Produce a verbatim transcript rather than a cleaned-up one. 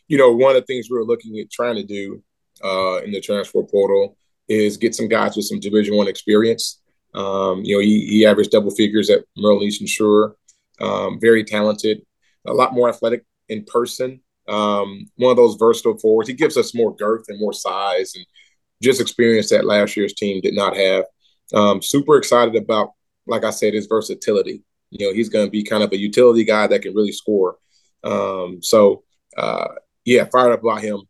you know, one of the things we were looking at trying to do uh, in the transfer portal is get some guys with some Division One experience. Um, you know, he, he averaged double figures at Merrill East and Sure. Um, very talented, a lot more athletic in person. Um, one of those versatile forwards. He gives us more girth and more size, and just experience that last year's team did not have. Um, super excited about, like I said, his versatility. You know, he's going to be kind of a utility guy that can really score. Um, so, uh, yeah, fired up about him.